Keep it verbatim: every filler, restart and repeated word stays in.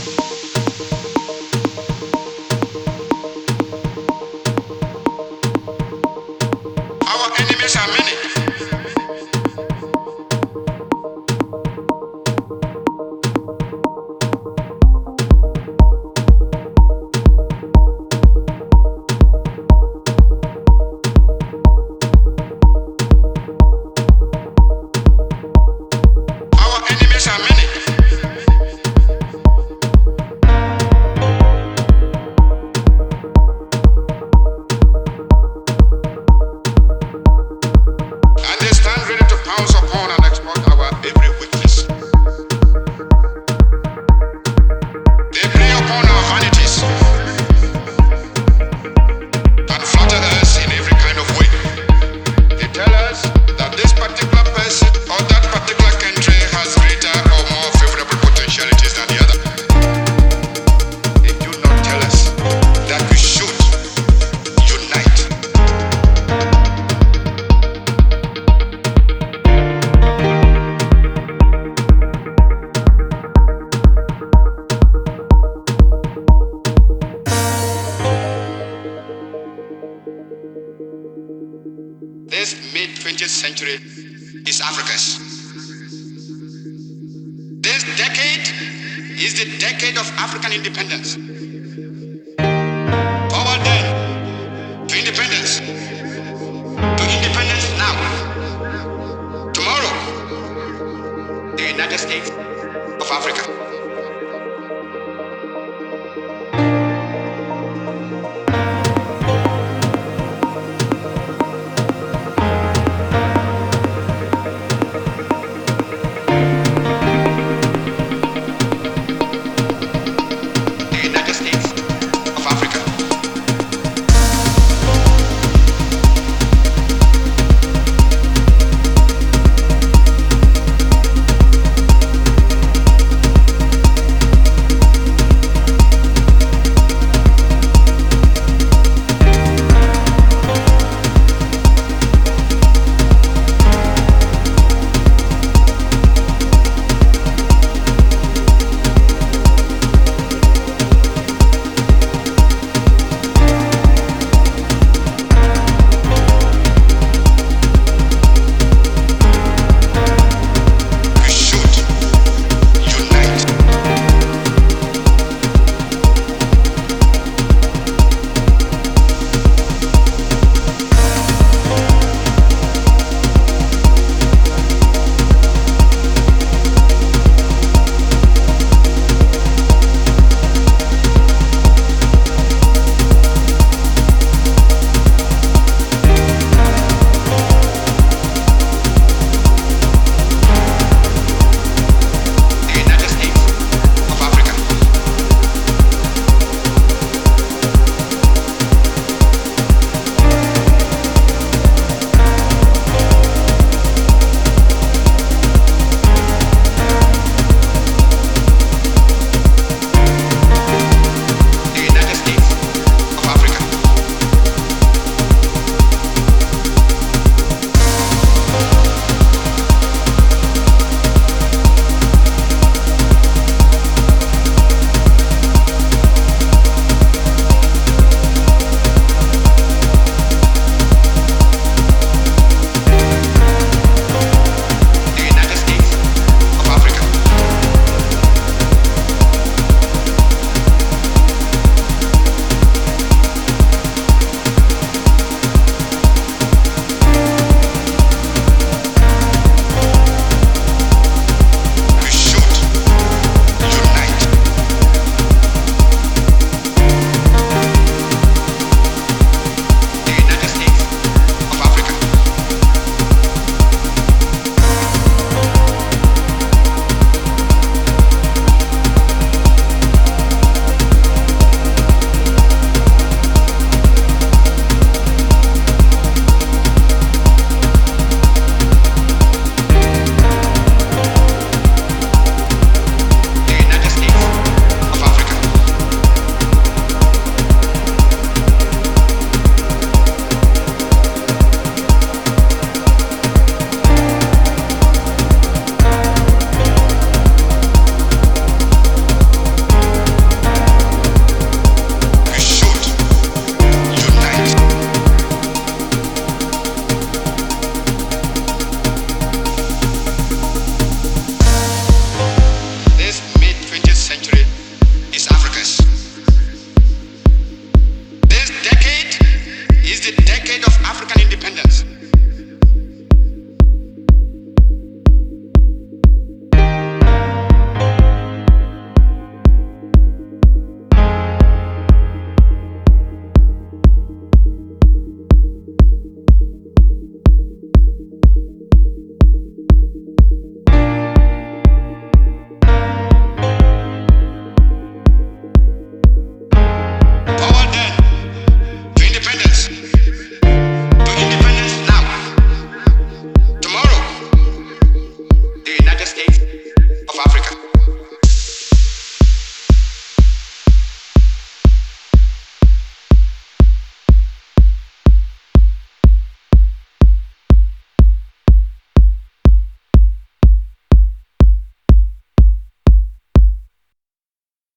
Our enemies are many. Our enemies are many. And they stand ready to pounce upon and exploit our every weakness. They prey upon our vanities and flatter us in every kind of way. They tell us that this particular person or that particular country has greater or more favorable potentialities than the other. They do not tell us that we should unite. This mid-twentieth century is Africa's. This decade is the decade of African independence.